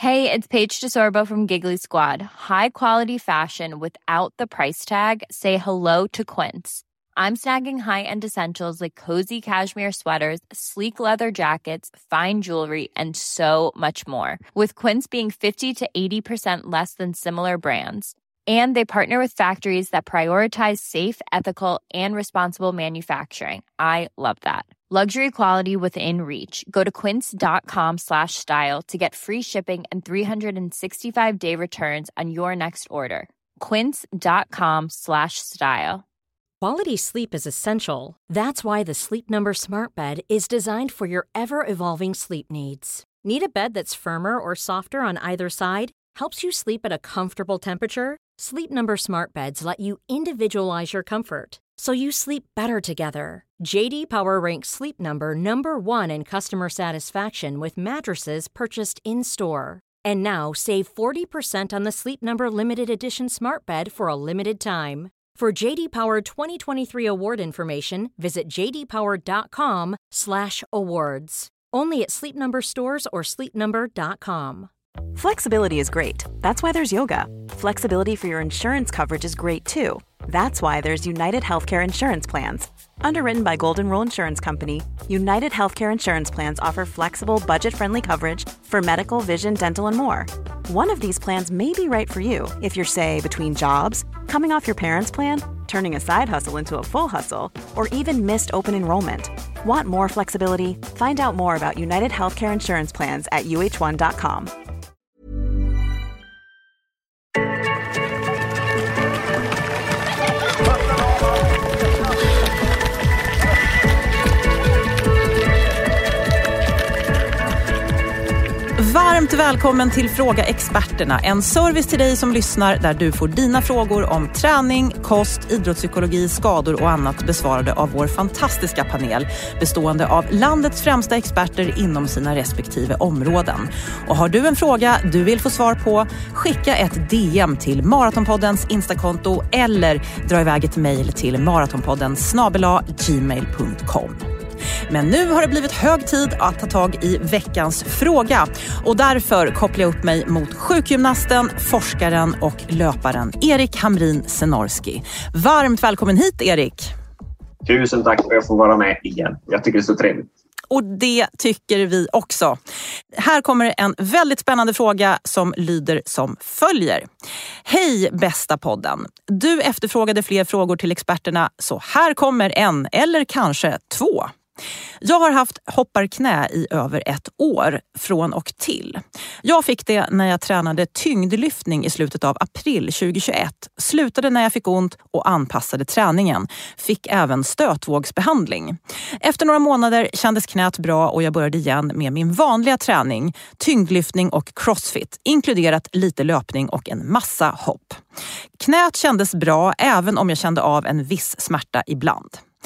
Hey, it's Paige DeSorbo from Giggly Squad. High quality fashion without the price tag. Say hello to Quince. I'm snagging high-end essentials like cozy cashmere sweaters, sleek leather jackets, fine jewelry, and so much more. With Quince being 50 to 80% less than similar brands. And they partner with factories that prioritize safe, ethical, and responsible manufacturing. I love that. Luxury quality within reach. Go to quince.com/style to get free shipping and 365-day returns on your next order. Quince.com/style. Quality sleep is essential. That's why the Sleep Number Smart Bed is designed for your ever-evolving sleep needs. Need a bed that's firmer or softer on either side? Helps you sleep at a comfortable temperature? Sleep Number Smart Beds let you individualize your comfort, so you sleep better together. JD Power ranks Sleep Number #1 in customer satisfaction with mattresses purchased in-store. And now save 40% on the Sleep Number Limited Edition Smart Bed for a limited time. For JD Power 2023 award information, visit jdpower.com/awards. Only at Sleep Number stores or sleepnumber.com. Flexibility is great. That's why there's yoga. Flexibility for your insurance coverage is great too. That's why there's United Healthcare Insurance Plans. Underwritten by Golden Rule Insurance Company, United Healthcare Insurance Plans offer flexible, budget-friendly coverage for medical, vision, dental, and more. One of these plans may be right for you if you're, say, between jobs, coming off your parents' plan, turning a side hustle into a full hustle, or even missed open enrollment. Want more flexibility? Find out more about United Healthcare Insurance Plans at uh1.com. Varmt välkommen till Fråga Experterna, en service till dig som lyssnar där du får dina frågor om träning, kost, idrottspsykologi, skador och annat besvarade av vår fantastiska panel bestående av landets främsta experter inom sina respektive områden. Och har du en fråga du vill få svar på, skicka ett DM till Maratonpoddens Instakonto eller dra iväg ett mejl till maratonpodden@gmail.com. Men nu har det blivit hög tid att ta tag i veckans fråga och därför kopplar jag upp mig mot sjukgymnasten, forskaren och löparen Erik Hamrin Senorski. Varmt välkommen hit, Erik. Tusen tack för att jag får vara med igen. Jag tycker det är så trevligt. Och det tycker vi också. Här kommer en väldigt spännande fråga som lyder som följer. Hej bästa podden. Du efterfrågade fler frågor till experterna, så här kommer en eller kanske 2. Jag har haft hopparknä i över 1 år från och till. Jag fick det när jag tränade tyngdlyftning i slutet av april 2021. Slutade när jag fick ont och anpassade träningen. Fick även stötvågsbehandling. Efter några månader kändes knät bra och jag började igen med min vanliga träning. Tyngdlyftning och crossfit, inkluderat lite löpning och en massa hopp. Knät kändes bra även om jag kände av en viss smärta ibland.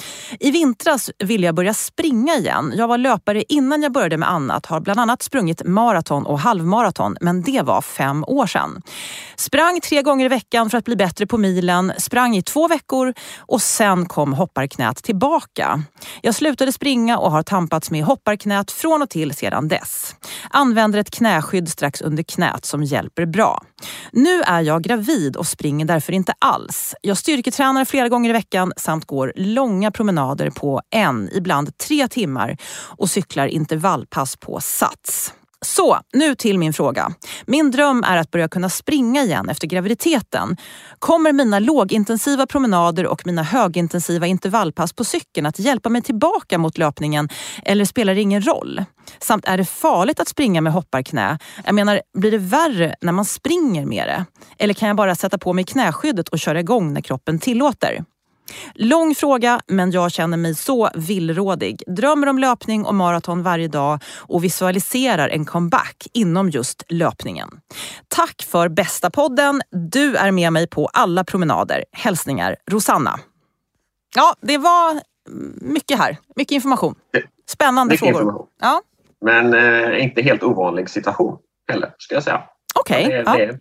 I vintras ville jag börja springa igen. Jag var löpare innan jag började med annat. Har bland annat sprungit maraton och halvmaraton, men det var 5 år sedan. Sprang 3 gånger i veckan för att bli bättre på milen. Sprang i 2 veckor och sen kom hopparknät tillbaka. Jag slutade springa och har tampats med hopparknät från och till sedan dess. Använder ett knäskydd strax under knät som hjälper bra. Nu är jag gravid och springer därför inte alls. Jag styrketränar flera gånger i veckan samt går långa promenader på 1, ibland 3 timmar och cyklar intervallpass på Sats. Så, nu till min fråga. Min dröm är att börja kunna springa igen efter graviditeten. Kommer mina lågintensiva promenader och mina högintensiva intervallpass på cykeln att hjälpa mig tillbaka mot löpningen eller spelar det ingen roll? Samt är det farligt att springa med hopparknä? Jag menar, blir det värre när man springer med det? Eller kan jag bara sätta på mig knäskyddet och köra igång när kroppen tillåter? Lång fråga, men jag känner mig så villrådig. Drömmer om löpning och maraton varje dag och visualiserar en comeback inom just löpningen. Tack för bästa podden. Du är med mig på alla promenader. Hälsningar, Rosanna. Ja, det var mycket här. Mycket information. Spännande mycket frågor. Information. Ja. Men inte helt ovanlig situation heller, ska jag säga. Okej.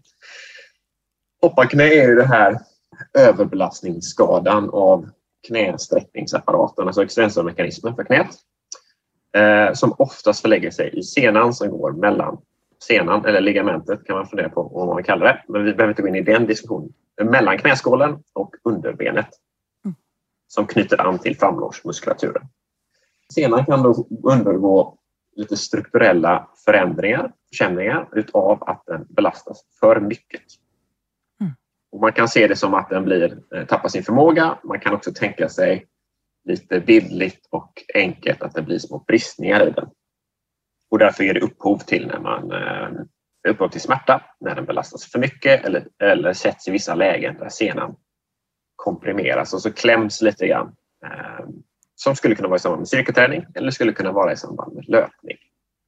Hopparknä är ju det här överbelastningsskadan av knästräckningsapparaten, alltså extensormekanismen för knät, som oftast förlägger sig i senan som går mellan senan eller ligamentet kan man fundera på vad man kallar det. Men vi behöver inte gå in i den diskussionen. Mellan knäskålen och underbenet som knyter an till framlårsmuskulaturen. Senan kan då undergå lite strukturella försämringar utav att den belastas för mycket. Och man kan se det som att den tappar sin förmåga. Man kan också tänka sig lite bildligt och enkelt att det blir små bristningar i den. Och därför ger det upphov till smärta när den belastas för mycket eller sätts i vissa lägen där senan komprimeras och så kläms lite grann. Som skulle kunna vara i samband med styrketräning eller skulle kunna vara i samband med löpning.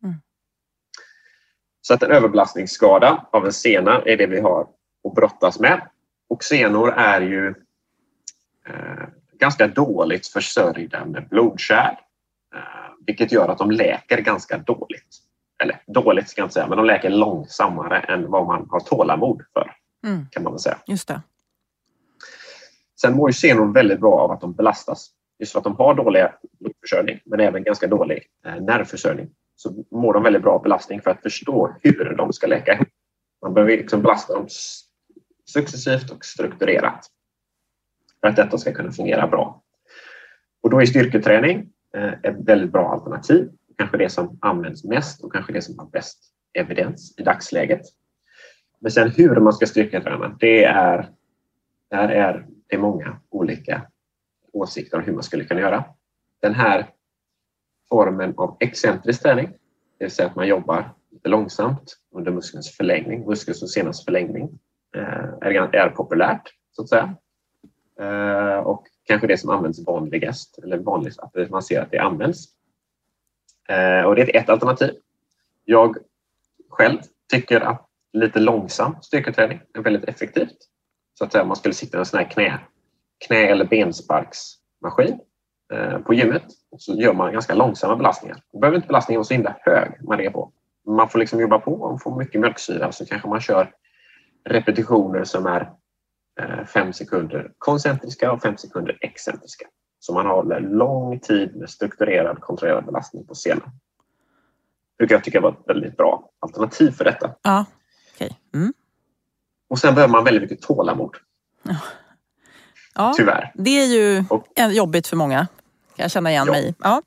Så att en överbelastningsskada av en sena är det vi har att brottas med. Och senor är ju ganska dåligt försörjda med blodkärl. Vilket gör att de läker ganska dåligt. Eller dåligt ska jag inte säga, men de läker långsammare än vad man har tålamod för. Kan man väl säga. Just det. Sen mår ju senor väldigt bra av att de belastas. Just för att de har dålig blodförsörjning men även ganska dålig nervförsörjning. Så mår de väldigt bra av belastning för att förstå hur de ska läka ihop. Man behöver liksom belasta dem successivt och strukturerat. För att detta ska kunna fungera bra. Och då är styrketräning ett väldigt bra alternativ. Kanske det som används mest och kanske det som har bäst evidens i dagsläget. Men sen hur man ska styrketräna, det är många olika åsikter om hur man skulle kunna göra. Den här formen av excentrisk träning, det vill säga att man jobbar lite långsamt under muskelns och senans förlängning, är populärt så att säga. Och kanske det som används vanligast, eller vanligast att man ser att det används. Och det är ett alternativ. Jag själv tycker att lite långsam styrketräning är väldigt effektivt. Så att säga, man skulle sitta i en sån här knä- eller bensparksmaskin på gymmet. Och så gör man ganska långsamma belastningar. Då behöver inte belastningen vara så himla hög man är på. Man får liksom jobba på och få mycket mjölksyra. Så kanske man kör repetitioner som är 5 sekunder koncentriska och 5 sekunder excentriska. Så man håller lång tid med strukturerad, kontrollerad belastning på senan. Det jag tycker var ett väldigt bra alternativ för detta. Ja, okej. Och sen behöver man väldigt mycket tålamod. Ja, tyvärr. Det är ju jobbigt för många. Kan jag känna igen mig i. Ja.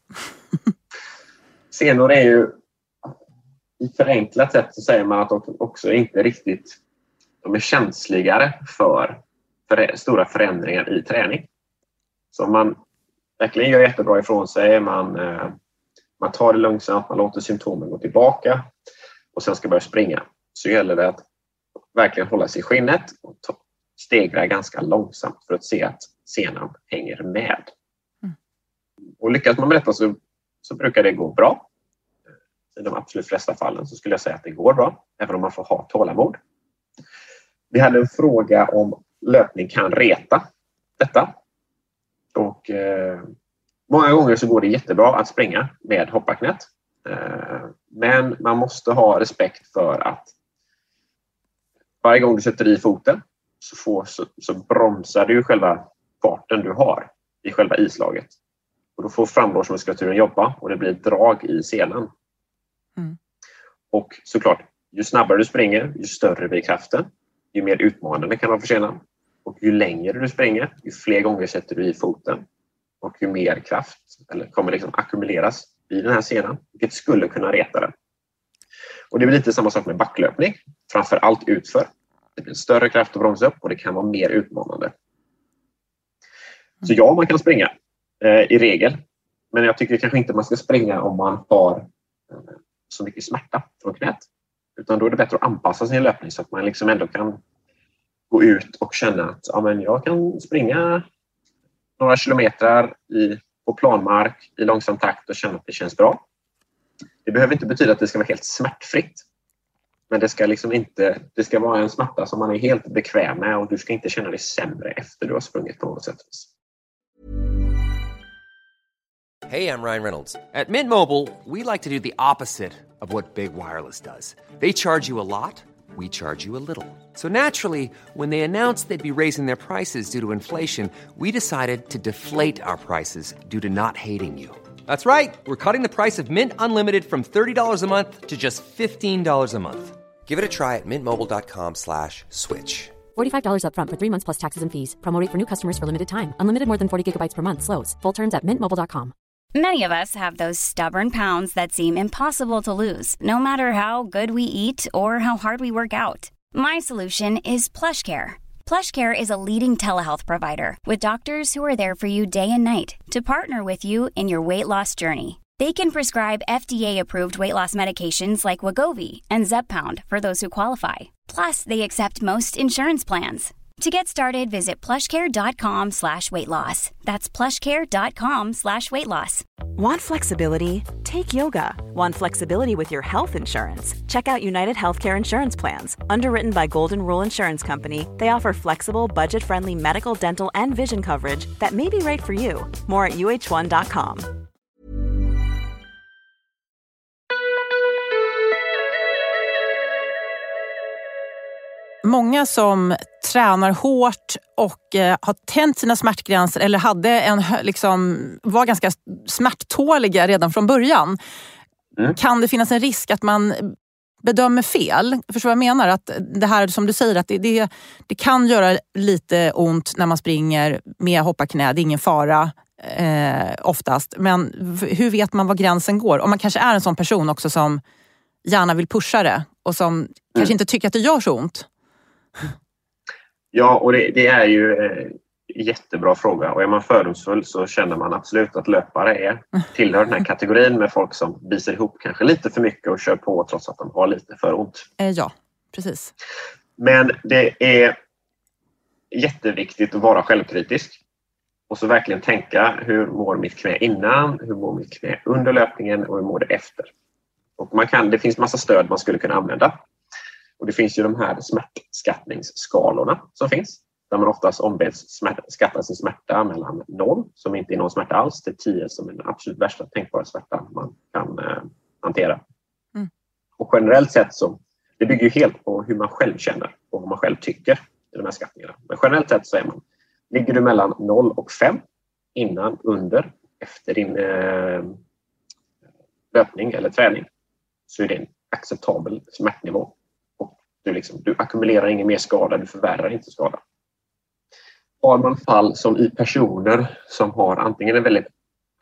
Senor är ju, i förenklat sätt så säger man att de också inte riktigt, de är känsligare för stora förändringar i träning. Så man verkligen gör jättebra ifrån sig, man tar det långsamt, man låter symptomen gå tillbaka och sen ska börja springa. Så gäller det att verkligen hålla sig i skinnet och stegra ganska långsamt för att se att senan hänger med. Och lyckas man med detta så brukar det gå bra. I de absolut flesta fallen så skulle jag säga att det går bra, även om man får ha tålamod. Vi hade en fråga om löpning kan reta detta. Och många gånger så går det jättebra att springa med hopparknät. Men man måste ha respekt för att varje gång du sätter i foten så bromsar du själva farten du har i själva islaget. Och då får framlårsmuskulaturen jobba och det blir ett drag i senan. Och såklart, ju snabbare du springer, ju större blir kraften. Ju mer utmanande kan vara för senan. Och ju längre du springer, ju fler gånger sätter du i foten. Och ju mer kraft kommer liksom ackumuleras i den här senan. Vilket skulle kunna reta den. Och det är lite samma sak med backlöpning. Framför allt utför. Det blir större kraft att bromsa upp och det kan vara mer utmanande. Så ja, man kan springa i regel. Men jag tycker kanske inte man ska springa om man har så mycket smärta från knät. Utan då är det bättre att anpassa sin löpning så att man liksom ändå kan gå ut och känna att jag kan springa några kilometer på planmark i långsam takt och känna att det känns bra. Det behöver inte betyda att det ska vara helt smärtfritt. Men det ska vara en smärta som man är helt bekväm med och du ska inte känna dig sämre efter du har sprungit på något sätt. Hey, I'm Ryan Reynolds. At Mint Mobile, we like to do the opposite of what Big Wireless does. They charge you a lot, we charge you a little. So naturally, when they announced they'd be raising their prices due to inflation, we decided to deflate our prices due to not hating you. That's right. We're cutting the price of Mint Unlimited from $30 a month to just $15 a month. Give it a try at mintmobile.com/switch. $45 up front for 3 months plus taxes and fees. Promo rate for new customers for limited time. Unlimited more than 40 gigabytes per month slows. Full terms at mintmobile.com. Many of us have those stubborn pounds that seem impossible to lose, no matter how good we eat or how hard we work out. My solution is PlushCare. PlushCare is a leading telehealth provider with doctors who are there for you day and night to partner with you in your weight loss journey. They can prescribe FDA-approved weight loss medications like Wegovy and Zepbound for those who qualify. Plus, they accept most insurance plans. To get started, visit plushcare.com/weightloss. That's plushcare.com/weightloss. Want flexibility? Take yoga. Want flexibility with your health insurance? Check out United Healthcare Insurance Plans. Underwritten by Golden Rule Insurance Company, they offer flexible, budget-friendly medical, dental, and vision coverage that may be right for you. More at uh1.com. Många som tränar hårt och har tänt sina smärtgränser eller var ganska smärttåliga redan från början. Kan det finnas en risk att man bedömer fel? Förstår vad jag menar? Att det här som du säger, att det kan göra lite ont när man springer med hopparknä. Det är ingen fara oftast. Men hur vet man var gränsen går? Om man kanske är en sån person också som gärna vill pusha det och som kanske inte tycker att det gör så ont. Ja, och det är ju en jättebra fråga. Och är man fördomsfull så känner man absolut att löpare tillhör den här kategorin med folk som visar ihop kanske lite för mycket och kör på trots att de har lite för ont. Ja, precis. Men det är jätteviktigt att vara självkritisk. Och så verkligen tänka, hur mår mitt knä innan, hur mår mitt knä under löpningen och hur mår det efter. Och det finns massa stöd man skulle kunna använda. Och det finns ju de här smärtskattningsskalorna som finns. Där man oftast ombeds skatta sin smärta mellan 0, som inte är någon smärta alls, till 10 som är den absolut värsta tänkbara smärtan man kan hantera. Och generellt sett så, det bygger ju helt på hur man själv känner och vad man själv tycker i de här skattningarna. Men generellt sett så ligger du mellan 0 och 5 innan, under, efter din löpning eller träning, så är det en acceptabel smärtnivå. Du ackumulerar ingen mer skada, du förvärrar inte skada. Har man fall som i personer som har antingen en väldigt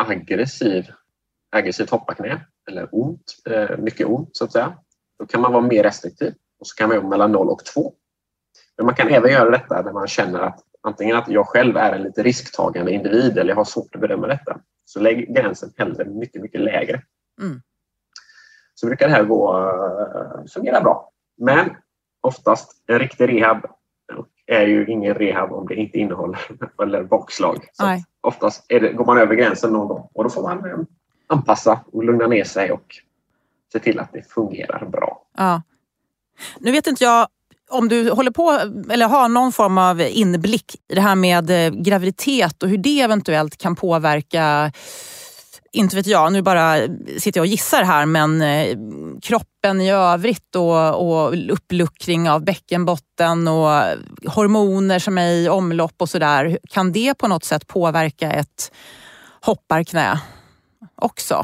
aggressivt hopparknä eller mycket ont så att säga, då kan man vara mer restriktiv och så kan man jobba mellan 0 och 2. Men man kan även göra detta när man känner att antingen att jag själv är en lite risktagande individ eller jag har svårt att bedöma detta. Så lägg gränsen hellre mycket, mycket lägre. Så brukar det här fungera bra. Men oftast en riktig rehab är ju ingen rehab om det inte innehåller eller bakslag. Så oftast går man över gränsen någon gång och då får man anpassa och lugna ner sig och se till att det fungerar bra. Ja. Nu vet inte jag om du håller på eller har någon form av inblick i det här med graviditet och hur det eventuellt kan påverka, inte vet jag, nu bara sitter jag och gissar här, men kroppen i övrigt och uppluckring av bäckenbotten och hormoner som är i omlopp och sådär. Kan det på något sätt påverka ett hopparknä också?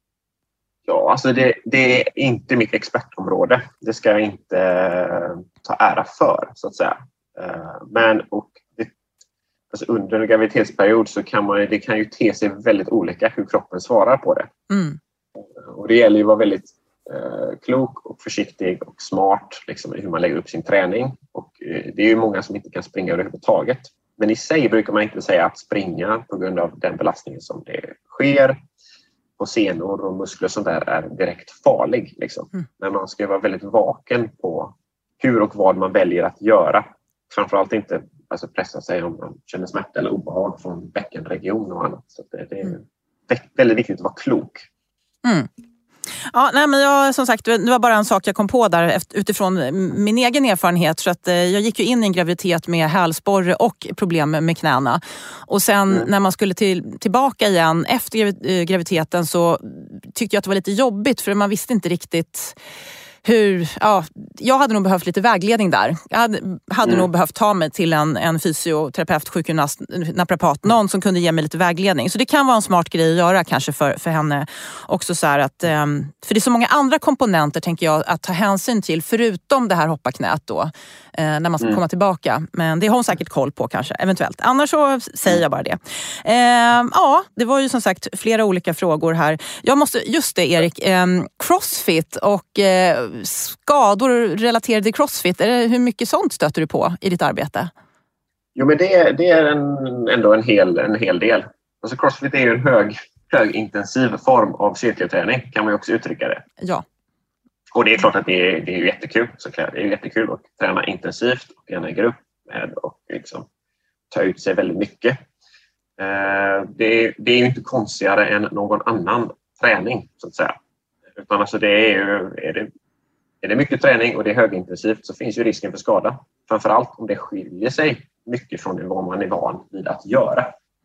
Ja, alltså det är inte mitt expertområde. Det ska jag inte ta ära för, så att säga. Men under en graviditetsperiod så det kan ju te sig väldigt olika hur kroppen svarar på det. Och det gäller ju att vara väldigt klok och försiktig och smart liksom, i hur man lägger upp sin träning. Och det är ju många som inte kan springa överhuvudtaget. Men i sig brukar man inte säga att springa på grund av den belastningen som det sker på senor och muskler som där är direkt farlig. Liksom. Men man ska vara väldigt vaken på hur och vad man väljer att göra. Framförallt inte pressa sig om man känner smärta eller obehag från bäckenregion och annat. Så det är väldigt viktigt att vara klok. Ja, nej, men jag, som sagt, det var bara en sak jag kom på där utifrån min egen erfarenhet. Så att jag gick ju in i en graviditet med hälsporre och problem med knäna. Och sen när man skulle tillbaka igen efter graviditeten så tyckte jag att det var lite jobbigt, för man visste inte riktigt jag hade nog behövt lite vägledning där. Jag hade nog behövt ta mig till en fysioterapeut, sjukgymnast, naprapat, någon som kunde ge mig lite vägledning. Så det kan vara en smart grej att göra kanske för henne också, så här att, för det är så många andra komponenter tänker jag att ta hänsyn till förutom det här hopparknät då när man ska komma tillbaka. Men det har hon säkert koll på kanske, eventuellt. Annars så säger jag bara det. Det var ju som sagt flera olika frågor här. Jag måste, just det Erik, crossfit och skador relaterade till crossfit. Hur mycket sånt stöter du på i ditt arbete? Jo, men det är ändå en hel del. Alltså crossfit är ju en högintensiv form av styrketräning, kan man ju också uttrycka det. Ja. Och det är klart att det är ju jättekul. Såklart. Det är ju jättekul att träna intensivt och gärna i grupp och liksom ta ut sig väldigt mycket. Det är ju inte konstigare än någon annan träning så att säga. Utan alltså är det mycket träning och det är högintensivt så finns ju risken för skada. Framförallt om det skiljer sig mycket från vad man är van vid att göra.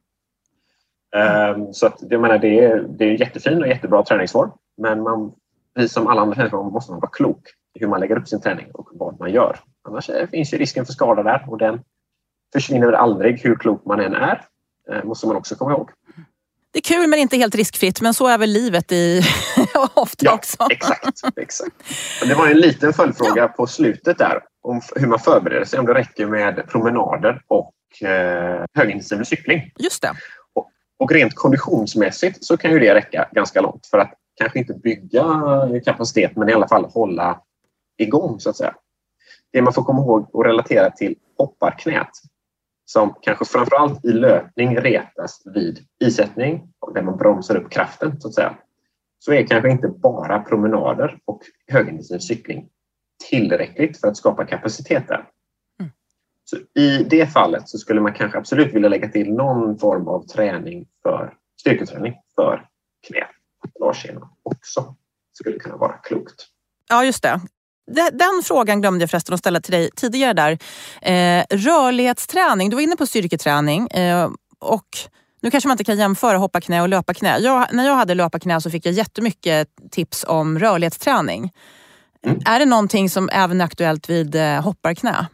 Så att jag menar, det är jättefin och jättebra träningsform. Men precis som alla andra träningsformer måste man vara klok i hur man lägger upp sin träning och vad man gör. Annars finns ju risken för skada där och den försvinner aldrig hur klok man än är. Måste man också komma ihåg. Det är kul men inte helt riskfritt, men så är väl livet ofta också. Exakt. Och det var en liten följdfråga på slutet där om hur man förbereder sig, om det räcker med promenader och högintensiv cykling. Just det. Och rent konditionsmässigt så kan ju det räcka ganska långt för att kanske inte bygga kapacitet men i alla fall hålla igång så att säga. Det man får komma ihåg och relatera till hopparknät som kanske framförallt i löpning retas vid isättning och där man bromsar upp kraften så att säga. Så är kanske inte bara promenader och högintensiv cykling tillräckligt för att skapa kapacitet där. Så i det fallet så skulle man kanske absolut vilja lägga till någon form av styrketräning för knä och lårsenan också. Skulle kunna vara klokt. Ja, just det. Den frågan glömde jag förresten att ställa till dig tidigare där. Rörlighetsträning, du var inne på styrketräning och nu kanske man inte kan jämföra hopparknä och löparknä. När jag hade löparknä så fick jag jättemycket tips om rörlighetsträning. Är det någonting som även är aktuellt vid hopparknä?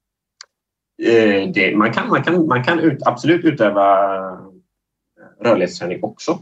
Man kan absolut utöva rörlighetsträning också.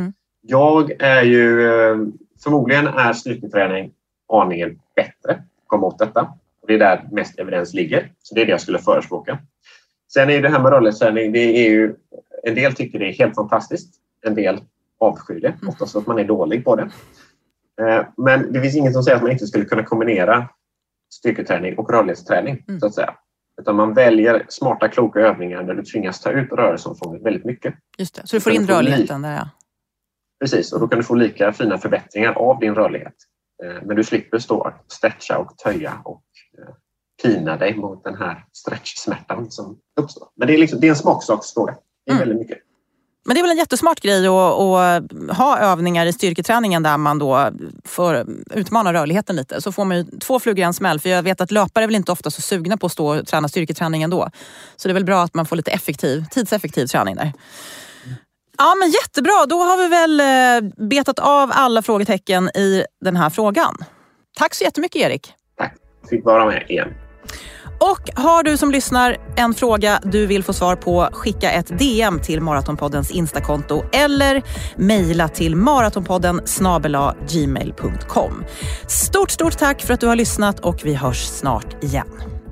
Förmodligen är styrketräning aningen bättre komma åt detta. Och det är där mest evidens ligger. Så det är det jag skulle förespråka. Sen är det här med rörlighetsträning, det är ju, en del tycker det är helt fantastiskt. En del avskyr det. Oftast att man är dålig på det. Men det finns inget som säger att man inte skulle kunna kombinera styrketräning och rörlighetsträning så att säga. Utan man väljer smarta, kloka övningar där du tvingas ta ut rörelseomfånget väldigt mycket. Just det, så du får in rörligheten där, ja. Precis, och då kan du få lika fina förbättringar av din rörlighet. Men du slipper stå och stretcha och töja och pina dig mot den här stretchsmärtan som uppstår. Men det är en smaksaksfråga. Det är väldigt mycket. Men det är väl en jättesmart grej att ha övningar i styrketräningen där man då får utmana rörligheten lite. Så får man ju 2 flugor i en smäll. För jag vet att löpare är väl inte ofta så sugna på att stå och träna styrketräning ändå. Så det är väl bra att man får lite tidseffektiv träning där. Ja, men jättebra. Då har vi väl betat av alla frågetecken i den här frågan. Tack så jättemycket, Erik. Tack. Fick vara med igen. Och har du som lyssnar en fråga du vill få svar på, skicka ett DM till Maratonpoddens Instakonto eller mejla till maratonpodden@gmail.com. Stort tack för att du har lyssnat och vi hörs snart igen.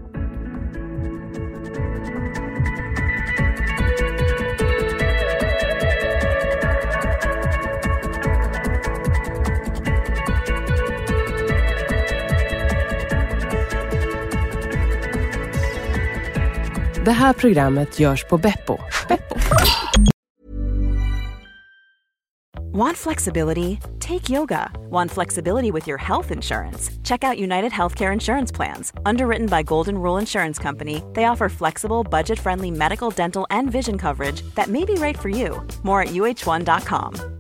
Det här programmet görs på Beppo. Want flexibility? Take yoga. Want flexibility with your health insurance? Check out United Healthcare Insurance Plans. Underwritten by Golden Rule Insurance Company, they offer flexible, budget-friendly medical, dental, and vision coverage that may be right for you. More at uh1.com.